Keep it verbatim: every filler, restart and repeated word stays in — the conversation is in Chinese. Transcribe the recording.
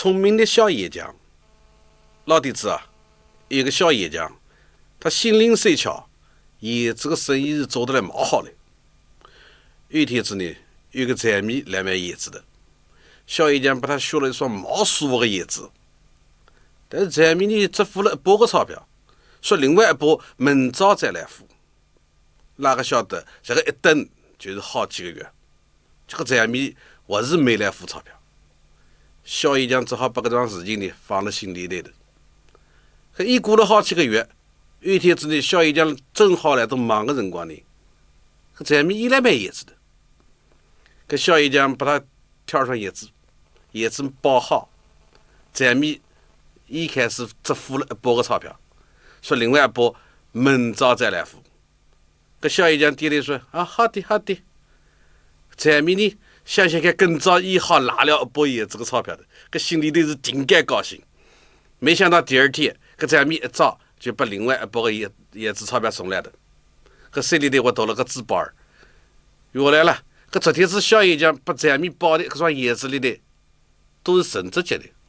聪明的小叶匠。老弟子啊，有一个小叶匠，他心灵手巧，叶子的生意是做得来蛮好的。有一天子呢，有个财迷来买叶子的，小叶匠把他选了一双蛮舒服的叶子，但是财迷呢只付了一半个钞票，说另外一半明早再来付。哪个晓得这个一等就是好几个月，这个财迷还是没来付钞票。小叶匠只好把这桩事情呢放在心里头。可一过了好几个月，有一天子呢，小叶匠正好来到忙的辰光呢，这财迷又来买叶子的。搿小叶匠把他挑上叶子，叶子包好，财迷一开始只付了一半个钞票，说另外一半明早再来付。搿小叶匠点头说：“啊，好的好的。”财迷呢想想看，今朝伊好拿了一包叶子个钞票的，搿心里头是顶该高兴。没想到第二天，搿财迷一早就把另外一包个叶叶子钞票送来的。搿手里头我多了个纸包儿，原来啦，搿昨天子小叶匠把财迷包的搿双叶子里头都是橙汁结的。